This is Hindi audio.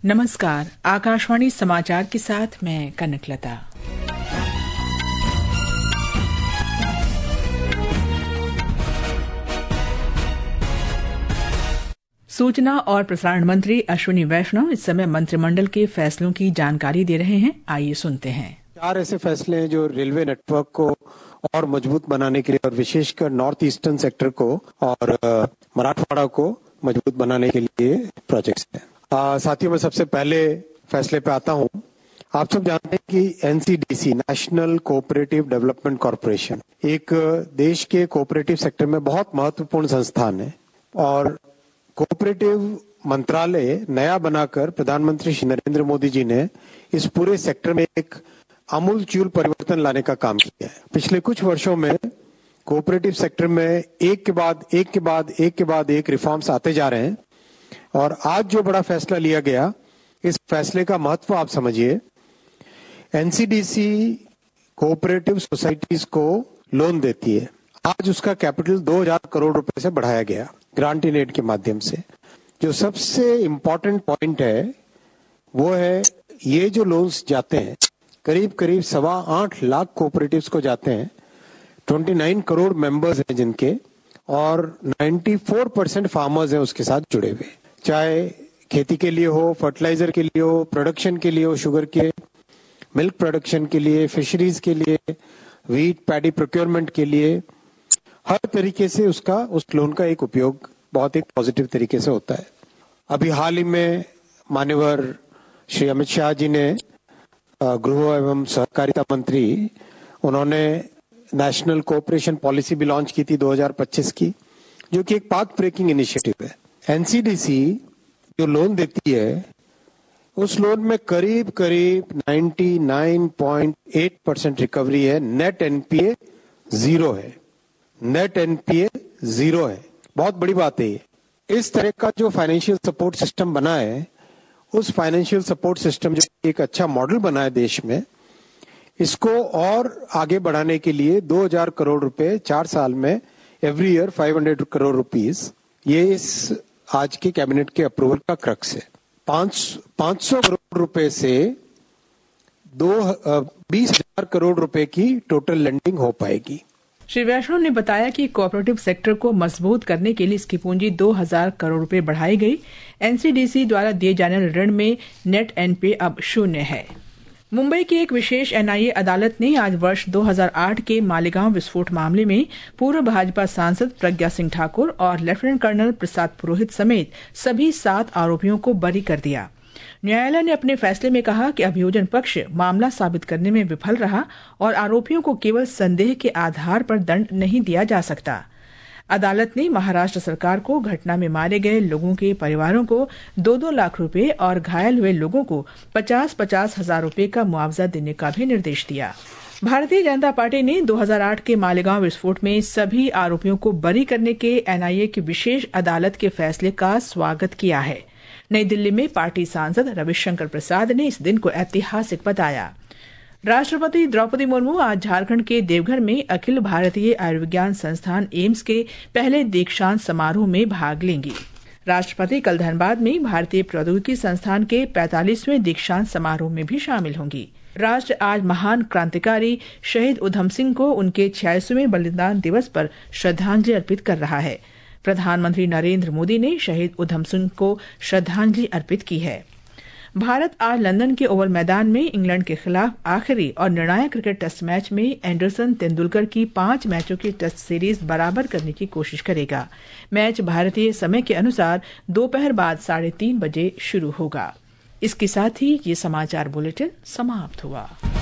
नमस्कार, आकाशवाणी समाचार के साथ मैं कनकलता। सूचना और प्रसारण मंत्री अश्विनी वैष्णव इस समय मंत्रिमंडल के फैसलों की जानकारी दे रहे हैं। आइए सुनते हैं। 4 ऐसे फैसले हैं जो रेलवे नेटवर्क को और मजबूत बनाने के लिए और विशेषकर नॉर्थ ईस्टर्न सेक्टर को और मराठवाड़ा को मजबूत बनाने के लिए प्रोजेक्ट्स हैं। साथियों, मैं सबसे पहले फैसले पे आता हूँ। आप सब जानते हैं कि NCDC, national cooperative development corporation, एक देश के कोऑपरेटिव सेक्टर में बहुत महत्वपूर्ण संस्थान है और कोऑपरेटिव मंत्रालय नया बनाकर प्रधानमंत्री श्री नरेंद्र मोदी जी ने इस पूरे सेक्टर में एक आमूलचूल परिवर्तन लाने का काम किया है। पिछले कुछ वर्षों में कोऑपरेटिव सेक्टर में एक के बाद एक रिफॉर्म्स आते जा रहे हैं और आज जो बड़ा फैसला लिया गया, इस फैसले का महत्व आप समझिए। एनसीडीसी कोऑपरेटिव सोसाइटीज को लोन देती है। आज उसका कैपिटल 2000 करोड़ रुपए से बढ़ाया गया ग्रांट इन एड के माध्यम से। जो सबसे इम्पोर्टेंट पॉइंट है वो है ये जो लोन्स जाते हैं करीब 8.25 लाख कोऑपरेटिव्स को जाते हैं। 29 करोड़ मेंबर्स हैं जिनके और 94% फार्मर्स हैं उसके साथ जुड़े हुए, चाहे खेती के लिए हो, फर्टिलाइजर के लिए हो, प्रोडक्शन के लिए हो, शुगर के, मिल्क प्रोडक्शन के लिए, फिशरीज के लिए, व्हीट पैडी प्रोक्योरमेंट के लिए, हर तरीके से उस लोन का एक उपयोग बहुत एक पॉजिटिव तरीके से होता है। अभी हाल ही में माननीय श्री अमित शाह जी ने गृह एवं सहकारिता मंत्री, उन्होंने नेशनल कोऑपरेशन पॉलिसी भी लॉन्च की थी 2025 की, जो कि एक पाथ ब्रेकिंग इनिशिएटिव है। एनसीडीसी जो लोन देती है उस लोन में करीब 99.8% रिकवरी है। नेट एनपीए जीरो है। बहुत बड़ी बात है ये। इस तरह का जो फाइनेंशियल सपोर्ट सिस्टम बना है, उस फाइनेंशियल सपोर्ट सिस्टम जो एक अच्छा मॉडल बना है देश में, इसको और आगे बढ़ाने के लिए 2000 करोड़ रुपए 4 साल में एवरी ईयर 500 करोड़ रुपीस, ये इस आज के कैबिनेट के अप्रूवल का क्रक्स है। 500 करोड़ रुपए से 20,000 करोड़ रुपए की टोटल लेंडिंग हो पाएगी। श्री वैष्णव ने बताया कि कोऑपरेटिव सेक्टर को मजबूत करने के लिए इसकी पूंजी 2000 करोड़ रुपए बढ़ाई गई। एनसीडीसी द्वारा दिए जाने वाले ऋण में नेट एनपीए अब 0 है। मुंबई की एक विशेष एनआईए अदालत ने आज वर्ष 2008 के मालेगांव विस्फोट मामले में पूर्व भाजपा सांसद प्रज्ञा सिंह ठाकुर और लेफ्टिनेंट कर्नल प्रसाद पुरोहित समेत सभी 7 आरोपियों को बरी कर दिया। न्यायालय ने अपने फैसले में कहा कि अभियोजन पक्ष मामला साबित करने में विफल रहा और आरोपियों को केवल संदेह के आधार पर दंड नहीं दिया जा सकता। अदालत ने महाराष्ट्र सरकार को घटना में मारे गए लोगों के परिवारों को 2-2 लाख रुपए और घायल हुए लोगों को 50-50 हजार रुपए का मुआवजा देने का भी निर्देश दिया। भारतीय जनता पार्टी ने 2008 के मालेगांव विस्फोट में सभी आरोपियों को बरी करने के एनआईए की विशेष अदालत के फैसले का स्वागत किया है। नई दिल्ली में पार्टी सांसद रविशंकर प्रसाद ने इस दिन को ऐतिहासिक बताया। राष्ट्रपति द्रौपदी मुर्मू आज झारखंड के देवघर में अखिल भारतीय आयुर्विज्ञान संस्थान एम्स के पहले दीक्षांत समारोह में भाग लेंगी। राष्ट्रपति कल धनबाद में भारतीय प्रौद्योगिकी संस्थान के 45वें दीक्षांत समारोह में भी शामिल होंगी। राष्ट्र आज महान क्रांतिकारी शहीद उधम सिंह को उनके 86वें बलिदान दिवस पर श्रद्धांजलि अर्पित कर रहा है। प्रधानमंत्री नरेंद्र मोदी ने शहीद उधम सिंह को श्रद्धांजलि अर्पित की है। भारत आज लंदन के ओवल मैदान में इंग्लैंड के खिलाफ आखिरी और निर्णायक क्रिकेट टेस्ट मैच में एंडरसन तेंदुलकर की 5 मैचों की टेस्ट सीरीज बराबर करने की कोशिश करेगा। मैच भारतीय समय के अनुसार दोपहर बाद 3:30 बजे शुरू होगा। इसके साथ ही ये समाचार बुलेटिन समाप्त हुआ।